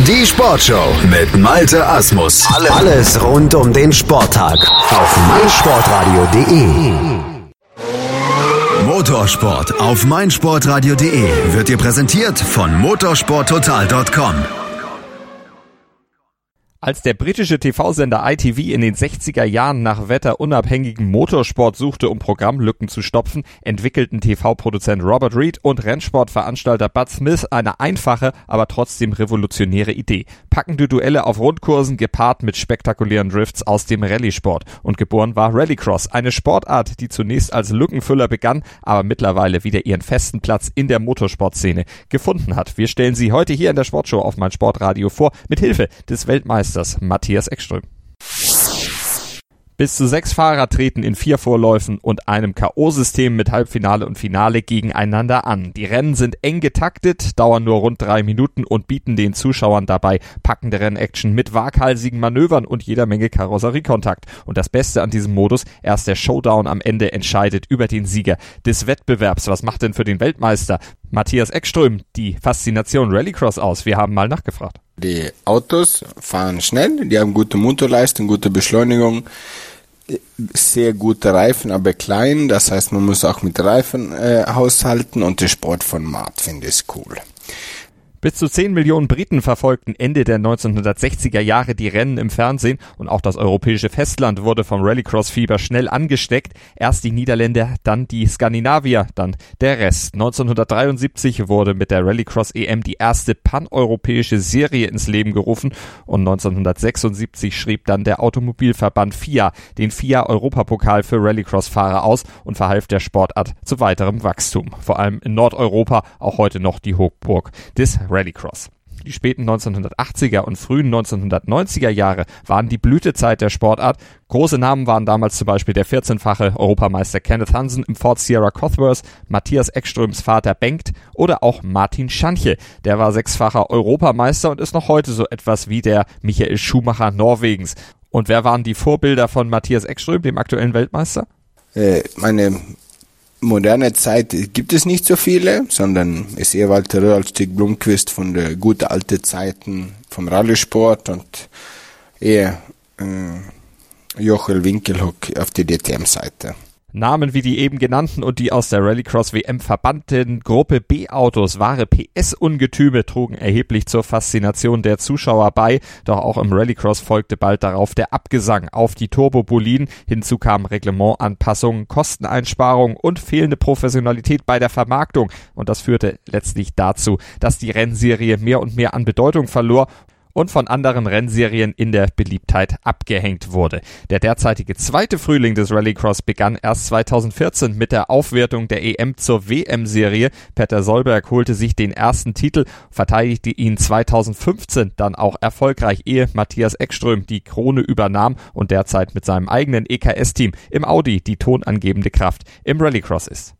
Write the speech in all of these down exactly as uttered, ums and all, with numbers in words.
Die Sportshow mit Malte Asmus. Alles rund um den Sporttag auf meinsportradio punkt de. Motorsport auf meinsportradio punkt de wird dir präsentiert von motorsporttotal punkt com. Als der britische T V-Sender I T V in den sechziger Jahren nach wetterunabhängigem Motorsport suchte, um Programmlücken zu stopfen, entwickelten T V-Produzent Robert Reed und Rennsportveranstalter Bud Smith eine einfache, aber trotzdem revolutionäre Idee. Packende Duelle auf Rundkursen gepaart mit spektakulären Drifts aus dem Rallye-Sport. Und geboren war Rallycross, eine Sportart, die zunächst als Lückenfüller begann, aber mittlerweile wieder ihren festen Platz in der Motorsportszene gefunden hat. Wir stellen sie heute hier in der Sportshow auf meinsportradio vor, mit Hilfe des Weltmeisters Matthias Ekström. Bis zu sechs Fahrer treten in vier Vorläufen und einem K O-System mit Halbfinale und Finale gegeneinander an. Die Rennen sind eng getaktet, dauern nur rund drei Minuten und bieten den Zuschauern dabei packende Rennaction mit waghalsigen Manövern und jeder Menge Karosseriekontakt. Und das Beste an diesem Modus, erst der Showdown am Ende entscheidet über den Sieger des Wettbewerbs. Was macht denn für den Weltmeister Matthias Ekström die Faszination Rallycross aus? Wir haben mal nachgefragt. Die Autos fahren schnell, die haben gute Motorleistung, gute Beschleunigung, sehr gute Reifen, aber klein, das heißt, man muss auch mit Reifen äh, haushalten und der Sportformat finde ich cool. Bis zu zehn Millionen Briten verfolgten Ende der neunzehnhundertsechziger Jahre die Rennen im Fernsehen und auch das europäische Festland wurde vom Rallycross-Fieber schnell angesteckt. Erst die Niederländer, dann die Skandinavier, dann der Rest. neunzehnhundertdreiundsiebzig wurde mit der Rallycross-E M die erste paneuropäische Serie ins Leben gerufen und neunzehnhundertsechsundsiebzig schrieb dann der Automobilverband F I A den F I A-Europapokal für Rallycross-Fahrer aus und verhalf der Sportart zu weiterem Wachstum. Vor allem in Nordeuropa auch heute noch die Hochburg des Rallycross. Die späten neunzehnhundertachtziger und frühen neunzehnhundertneunziger Jahre waren die Blütezeit der Sportart. Große Namen waren damals zum Beispiel der vierzehnfache Europameister Kenneth Hansen im Ford Sierra Cosworth, Matthias Ekströms Vater Bengt oder auch Martin Schanche. Der war sechsfacher Europameister und ist noch heute so etwas wie der Michael Schumacher Norwegens. Und wer waren die Vorbilder von Matthias Ekström, dem aktuellen Weltmeister? Äh, meine moderne Zeit gibt es nicht so viele, sondern ist eher Walter Röhrl als Stig Blomqvist von der guten alten Zeiten vom Rallysport und eher äh, Jochel Winkelhock auf der D T M-Seite. Namen wie die eben genannten und die aus der Rallycross-W M verbannten Gruppe B-Autos, wahre P S-Ungetüme, trugen erheblich zur Faszination der Zuschauer bei. Doch auch im Rallycross folgte bald darauf der Abgesang auf die Turboboliden. Hinzu kamen Reglementanpassungen, Kosteneinsparungen und fehlende Professionalität bei der Vermarktung. Und das führte letztlich dazu, dass die Rennserie mehr und mehr an Bedeutung verlor und von anderen Rennserien in der Beliebtheit abgehängt wurde. Der derzeitige zweite Frühling des Rallycross begann erst zweitausendvierzehn mit der Aufwertung der E M zur W M-Serie. Petter Solberg holte sich den ersten Titel, verteidigte ihn zweitausendfünfzehn dann auch erfolgreich, ehe Matthias Ekström die Krone übernahm und derzeit mit seinem eigenen E K S-Team im Audi die tonangebende Kraft im Rallycross ist.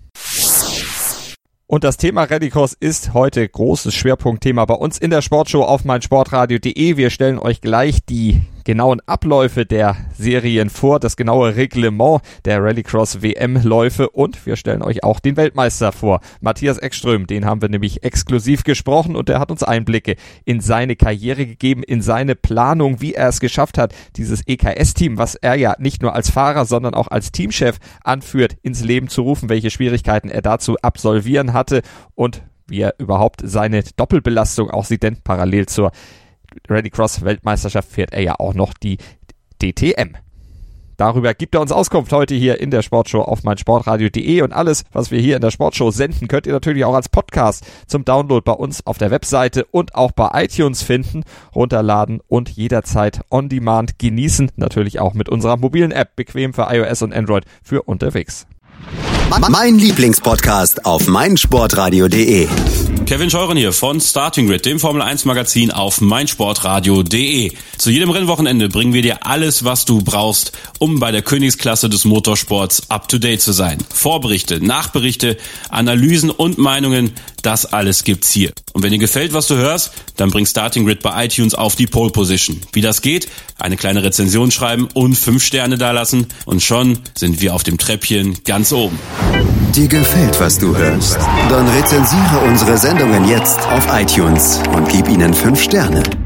Und das Thema Rallycross ist heute großes Schwerpunktthema bei uns in der Sportshow auf meinsportradio punkt de. Wir stellen euch gleich die genauen Abläufe der Serien vor, das genaue Reglement der Rallycross-W M-Läufe und wir stellen euch auch den Weltmeister vor, Matthias Ekström. Den haben wir nämlich exklusiv gesprochen und der hat uns Einblicke in seine Karriere gegeben, in seine Planung, wie er es geschafft hat, dieses E K S-Team, was er ja nicht nur als Fahrer, sondern auch als Teamchef anführt, ins Leben zu rufen, welche Schwierigkeiten er dazu absolvieren hatte und wie er überhaupt seine Doppelbelastung auch sieht, denn parallel zur Rallycross-Weltmeisterschaft fährt er ja auch noch die D T M. Darüber gibt er uns Auskunft heute hier in der Sportshow auf meinsportradio punkt de und alles, was wir hier in der Sportshow senden, könnt ihr natürlich auch als Podcast zum Download bei uns auf der Webseite und auch bei iTunes finden, runterladen und jederzeit on demand genießen, natürlich auch mit unserer mobilen App, bequem für iOS und Android für unterwegs. Mein Lieblingspodcast auf meinsportradio punkt de. Kevin Scheuren hier von Starting Grid, dem Formel eins Magazin auf meinsportradio punkt de. Zu jedem Rennwochenende bringen wir dir alles, was du brauchst, um bei der Königsklasse des Motorsports up to date zu sein. Vorberichte, Nachberichte, Analysen und Meinungen, das alles gibt's hier. Und wenn dir gefällt, was du hörst, dann bring Starting Grid bei iTunes auf die Pole Position. Wie das geht? Eine kleine Rezension schreiben und fünf Sterne dalassen und schon sind wir auf dem Treppchen ganz oben. Dir gefällt, was du hörst? Dann rezensiere unsere Sendungen jetzt auf iTunes und gib ihnen fünf Sterne.